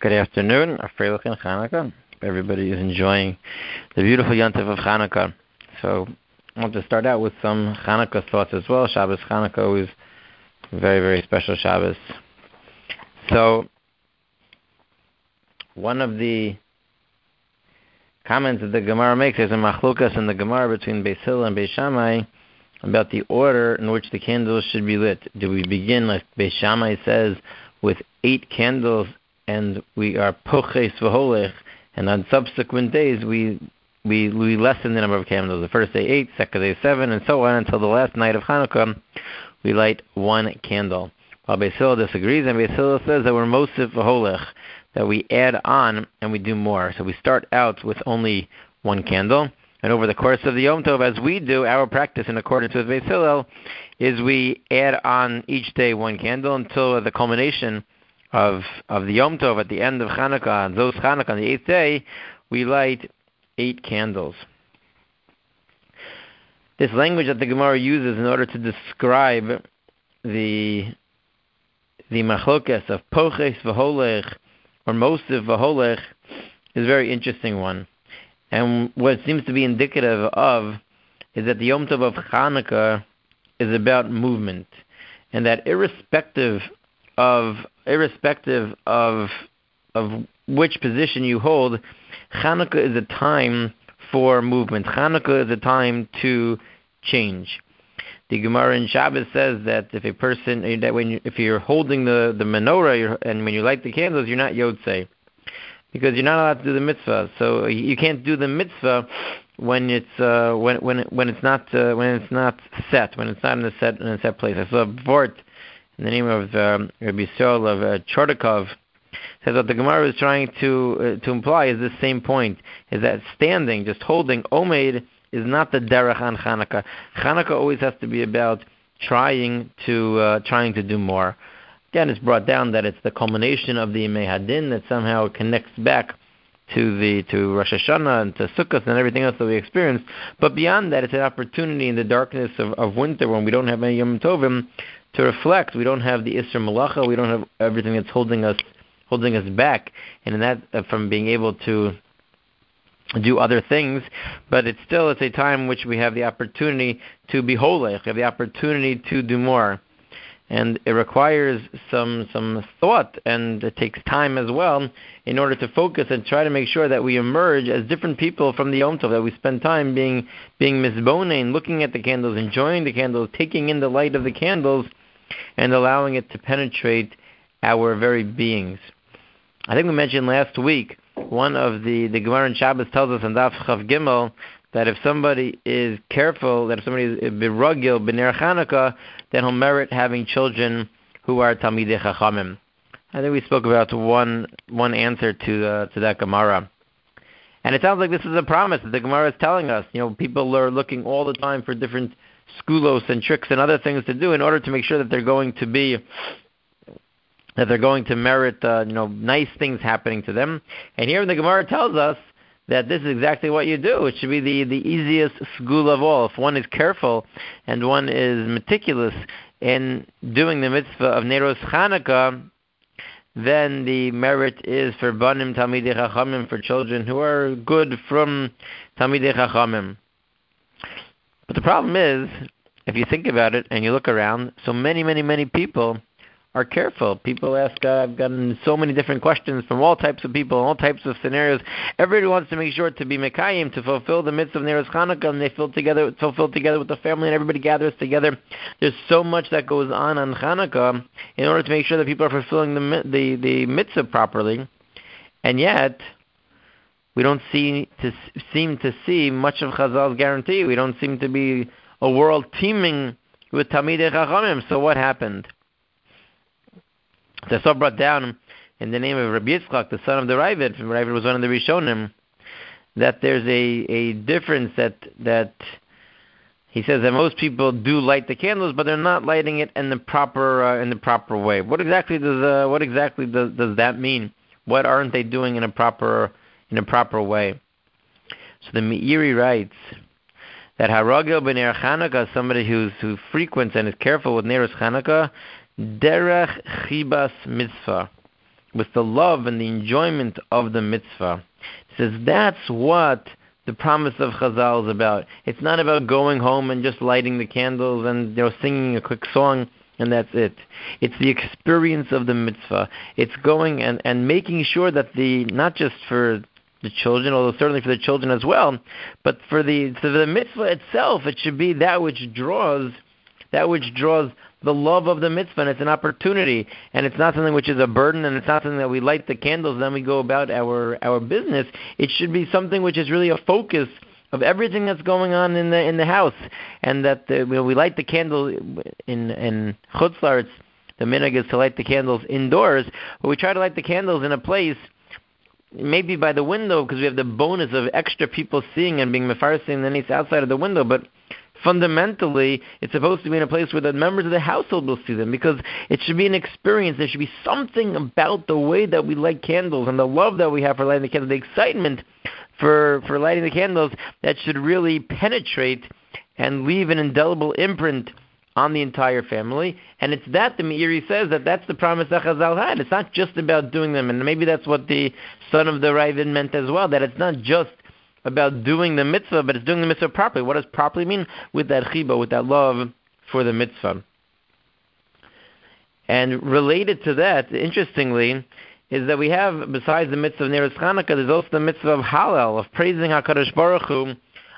Good afternoon, Freilich and Hanukkah. Everybody is enjoying the beautiful Yontif of Hanukkah. So I want to start out with some Hanukkah thoughts as well. Shabbos Hanukkah is very, very special Shabbos. So one of the comments that the Gemara makes is a machlokas in the Gemara between Beis Hillel and Beis Shammai about the order in which the candles should be lit. Do we begin, like Beis Shammai says, with 8 candles, and we are poches v'holech, and on subsequent days we lessen the number of candles. The first day 8, second day 7, and so on until the last night of Hanukkah we light 1 candle. While Beis Hillel disagrees, and Beis Hillel says that we're mosif v'holech, that we add on and we do more. So we start out with only 1 candle, and over the course of the Yom Tov, as we do, our practice in accordance with Beis Hillel is we add on each day 1 candle until the culmination of the Yom Tov at the end of Chanukah, on Zos Chanukah, on the 8th day, we light 8 candles. This language that the Gemara uses in order to describe the machlokas of poches v'holech or mosif v'holech is a very interesting one. And what it seems to be indicative of is that the Yom Tov of Chanukah is about movement, and that irrespective of which position you hold, Chanukah is a time for movement. Chanukah is a time to change. The Gemara in Shabbos says that if a person, if you're holding the menorah and when you light the candles, you're not yotzei, because you're not allowed to do the mitzvah. So you can't do the mitzvah when it's not set, when it's not in a set place. I saw a vort in the name of Rabbi Yisrael of Chordakov, says what the Gemara is trying to imply is this same point, is that standing, just holding Omeid, is not the derech on Chanukah. Chanukah always has to be about trying to do more. Again, it's brought down that it's the culmination of the Yemei Hadin that somehow connects back to Rosh Hashanah and to Sukkot and everything else that we experience. But beyond that, it's an opportunity in the darkness of winter when we don't have any Yom Tovim to reflect. We don't have the Isser Malacha. We don't have everything that's holding us back, and in that from being able to do other things. But it's a time in which we have the opportunity to be holech, we have the opportunity to do more, and it requires some thought, and it takes time as well in order to focus and try to make sure that we emerge as different people from the Yom Tov, that we spend time being mizbonein, looking at the candles, enjoying the candles, taking in the light of the candles, and allowing it to penetrate our very beings. I think we mentioned last week, one of the Gemara in Shabbos tells us in Daf Chav Gimel that if somebody is careful, that if somebody is biragil b'ner Chanukah, then he'll merit having children who are Talmidei Chachamim. I think we spoke about one answer to that Gemara. And it sounds like this is a promise that the Gemara is telling us. People are looking all the time for different skulos and tricks and other things to do in order to make sure that they're going to merit nice things happening to them. And here the Gemara tells us that this is exactly what you do. It should be the easiest school of all. If one is careful and one is meticulous in doing the mitzvah of Neros Chanukah, then the merit is for Banim Talmidei Chachamim, for children who are good from Talmidei Chachamim. But the problem is, if you think about it and you look around, so many, many, many people are careful. People ask, I've gotten so many different questions from all types of people, all types of scenarios. Everybody wants to make sure to be Mekayim, to fulfill the mitzvah of Neros Chanukah, and they fulfill together with the family, and everybody gathers together. There's so much that goes on Chanukah in order to make sure that people are fulfilling the mitzvah properly, and yet we don't seem to see much of Chazal's guarantee. We don't seem to be a world teeming with Talmidei Chachamim. So what happened? The Sov brought down in the name of Rabbi Yitzchak, the son of the Ravid. Ravid was one of the Rishonim. That there's a difference that he says that most people do light the candles, but they're not lighting it in the proper way. What exactly does that mean? What aren't they doing in a proper way? So the Meiri writes that Haragil b'ner Chanukah, somebody who frequents and is careful with Neros Chanukah, derech chibas mitzvah. with the love and the enjoyment of the mitzvah. He says that's what the promise of Chazal is about. It's not about going home and just lighting the candles and singing a quick song and that's it. It's the experience of the mitzvah. It's going and making sure that not just for the children, although certainly for the children as well, but for the mitzvah itself, it should be that which draws the love of the mitzvah, and it's an opportunity, and it's not something which is a burden, and it's not something that we light the candles, then we go about our business. It should be something which is really a focus of everything that's going on in the house, and that we light the candle in Chutz La'aretz. The minhag is to light the candles indoors, but we try to light the candles in a place, maybe by the window, because we have the bonus of extra people seeing and being mefarsing the niece outside of the window, but fundamentally, it's supposed to be in a place where the members of the household will see them, because it should be an experience. There should be something about the way that we light candles and the love that we have for lighting the candles, the excitement for lighting the candles, that should really penetrate and leave an indelible imprint on the entire family. And it's that the Meiri says that's the promise that Chazal had. It's not just about doing them, and maybe that's what the son of the Ravid meant as well, that it's not just about doing the mitzvah, but it's doing the mitzvah properly. What does properly mean? With that chiba, with that love for the mitzvah. And related to that, interestingly, is that we have, besides the mitzvah of Neros Chanukah, there's also the mitzvah of Hallel, of praising HaKadosh Baruch Hu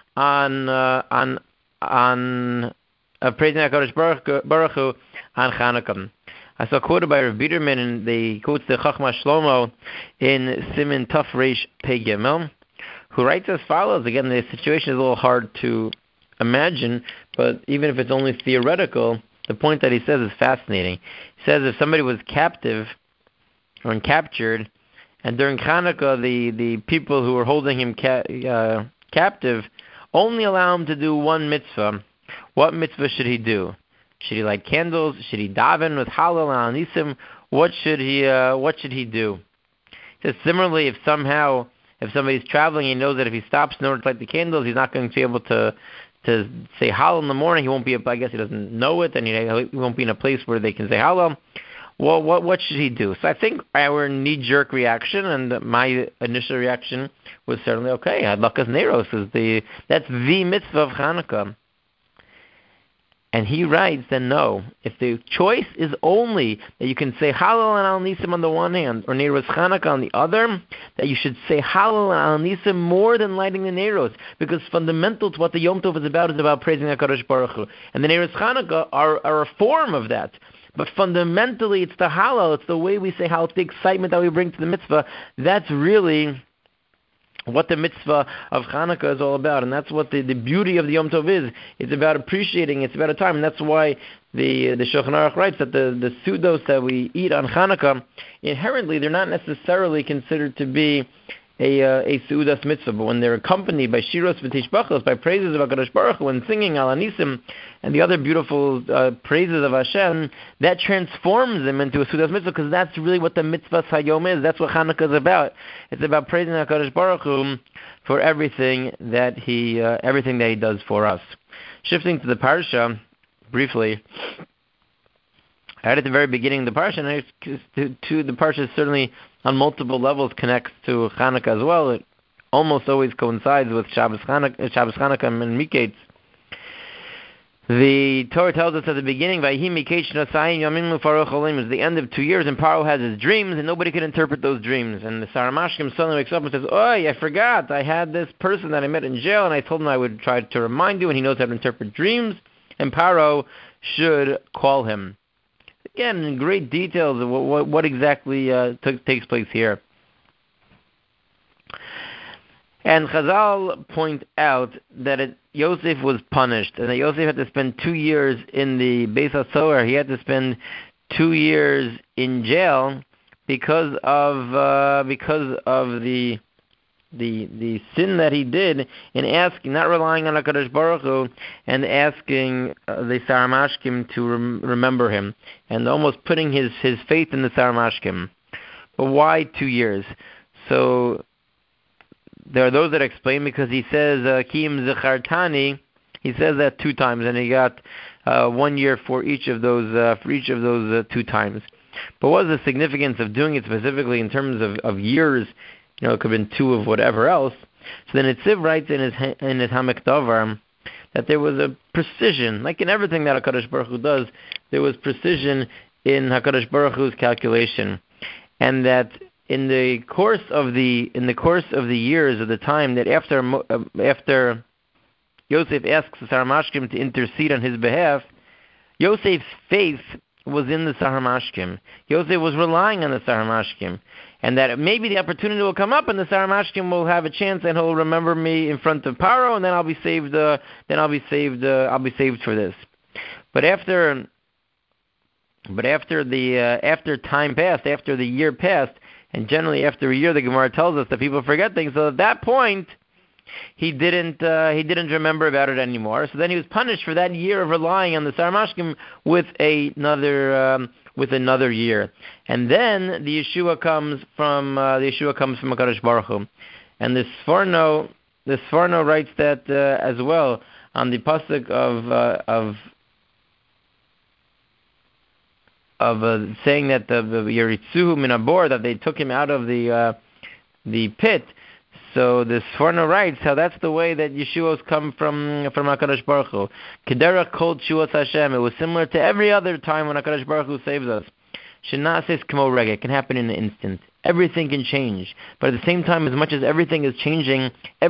of praising HaKadosh Baruch Hu on Chanukah. I saw quoted by Rav Biederman, and they quote the Chachma Shlomo in Siman Taf Reish Pei Gimel, who writes as follows. Again, the situation is a little hard to imagine, but even if it's only theoretical, the point that he says is fascinating. He says if somebody was captive or captured, and during Chanukah the people who were holding him captive only allow him to do one mitzvah, what mitzvah should he do? Should he light candles? Should he daven with Hallel and Anisim? What should he do? He says similarly, if somebody's traveling, he knows that if he stops in order to light the candles, he's not going to be able to say Hallel in the morning. He won't be. I guess he doesn't know it, and he won't be in a place where they can say Hallel. Well, what should he do? So I think our knee-jerk reaction, and my initial reaction, was certainly okay. Hadlakas Neros that's the mitzvah of Chanukah. And he writes that no, if the choice is only that you can say Hallel and Al Nisim on the one hand, or Neros Chanukah on the other, that you should say Hallel and Al Nisim more than lighting the Neros, because fundamental to what the Yom Tov is about praising HaKadosh Baruch Hu. And the Neros Chanukah are a form of that. But fundamentally, it's the Hallel, it's the way we say Hallel, it's the excitement that we bring to the mitzvah. That's really what the mitzvah of Chanukah is all about, and that's what the beauty of the Yom Tov is. It's about appreciating, it's about a time, and that's why the Shulchan Aruch writes that the sudos that we eat on Chanukah, inherently, they're not necessarily considered to be a seudas mitzvah, but when they're accompanied by shiros v'tishbachos, by praises of HaKadosh Baruch Hu, and singing Al Anisim, and the other beautiful praises of Hashem, that transforms them into a seudas mitzvah, because that's really what the mitzvah hayom is. That's what Chanukah is about. It's about praising HaKadosh Baruch Hu for everything that he does for us. Shifting to the parsha briefly. Right at the very beginning of the parsha, and to the parsha certainly on multiple levels connects to Chanukah as well. It almost always coincides with Shabbos Chanukah and Miketz. The Torah tells us at the beginning, "Vayhi Miketz Nasayim Yamim Ufarach Olim," is the end of 2 years, and Paro has his dreams, and nobody can interpret those dreams. And the Saramashkim suddenly wakes up and says, "Oi, I forgot. I had this person that I met in jail, and I told him I would try to remind you, and he knows how to interpret dreams, and Paro should call him." Again, in great details of what exactly takes place here. And Chazal point out that Yosef was punished, and that Yosef had to spend 2 years in the Beis HaSohar. He had to spend 2 years in jail because of the sin that he did in asking, not relying on HaKadosh Baruch Hu, and asking the Saramashkim to remember him, and almost putting his faith in the Saramashkim. But why 2 years? So there are those that explain because he says Kim Zechartani. He says that 2 times, and he got 1 year for each of those 2 times. But what was the significance of doing it specifically in terms of years? It could have been 2 of whatever else. So the Netziv writes in his Hamek Davar that there was a precision, like in everything that HaKadosh Baruch Hu does, there was precision in HaKadosh Baruch Hu's calculation, and that in the course of the years of the time that after Yosef asks the Saramashkim to intercede on his behalf, Yosef's faith was in the Saramashkim. Yosef was relying on the Saramashkim, and that maybe the opportunity will come up, and the Saramashkim will have a chance, and he'll remember me in front of Paro, and then I'll be saved. I'll be saved for this. But after time passed, after the year passed, and generally after a year, the Gemara tells us that people forget things. So at that point, he didn't remember about it anymore. So then he was punished for that year of relying on the Saramashkim with another year. And then the Yeshua comes from HaKadosh Baruch Hu. And the Sforno writes that as well on the pasuk of saying that the Yeritzuhu min habor, that they took him out of the pit. So the Sforno writes how that's the way that Yeshua's come from HaKadosh Baruch Hu. Kedera kol tshuos Hashem. It was similar to every other time when HaKadosh Baruch Hu saves us. Shenases kmo rega. It can happen in an instant. Everything can change. But at the same time, as much as everything is changing,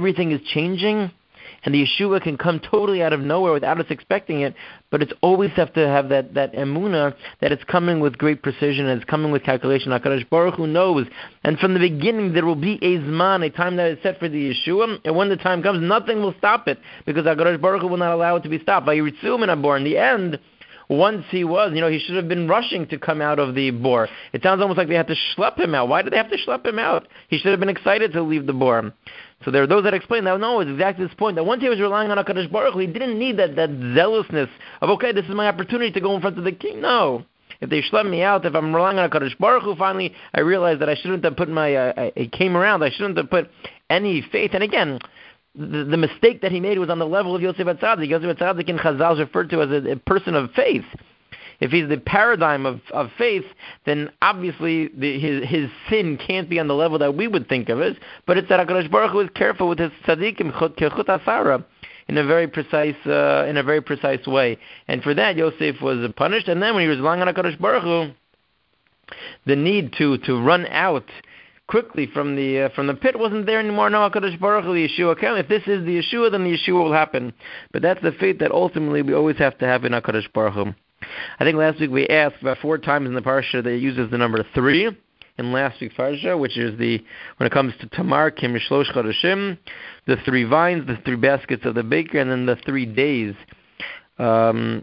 and the Yeshua can come totally out of nowhere without us expecting it, but it's always have to have that emunah that it's coming with great precision and it's coming with calculation. HaKadosh Baruch Hu knows, and from the beginning there will be a zman, a time that is set for the Yeshua, and when the time comes, nothing will stop it, because HaKadosh Baruch Hu will not allow it to be stopped. By Yiritzu min habor, in the end, once he should have been rushing to come out of the bore. It sounds almost like they had to schlep him out. Why did they have to schlep him out? He should have been excited to leave the bore. So there are those that explain that, no, it's exactly this point, that once he was relying on HaKadosh Baruch Hu, he didn't need that zealousness of, okay, this is my opportunity to go in front of the king. No. If they schlep me out, if I'm relying on HaKadosh Baruch Hu, finally I realized that I shouldn't have put I came around, I shouldn't have put any faith. And again, the mistake that he made was on the level of Yosef HaTzadik. Yosef HaTzadik in Chazal is referred to as a person of faith. If he's the paradigm of faith, then obviously his sin can't be on the level that we would think of it. But it's that HaKadosh Baruch Hu is careful with his tzaddikim kechut asara in a very precise way. And for that, Yosef was punished. And then when he was relying on HaKadosh Baruch Hu, the need to run out quickly from the pit wasn't there anymore. No, HaKadosh Baruch Hu, the Yeshua came. If this is the Yeshua, then the Yeshua will happen. But that's the faith that ultimately we always have to have in HaKadosh Baruch Hu. I think last week we asked about 4 times in the parsha that it uses the number 3 in last week's parsha, which is when it comes to Tamar, Kim Shlosh Chodeshim, the 3 vines, the 3 baskets of the baker, and then the 3 days by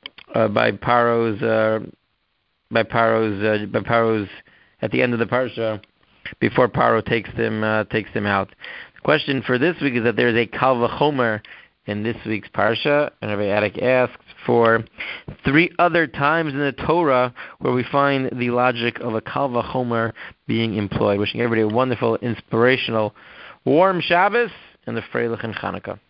Paro's at the end of the parsha before Paro takes them out. The question for this week is that there is a Kal V'chomer in this week's parsha, and Rabbi Adik asks for 3 other times in the Torah where we find the logic of a Kal V'chomer being employed. Wishing everybody a wonderful, inspirational, warm Shabbos and the Freilich and Chanukah.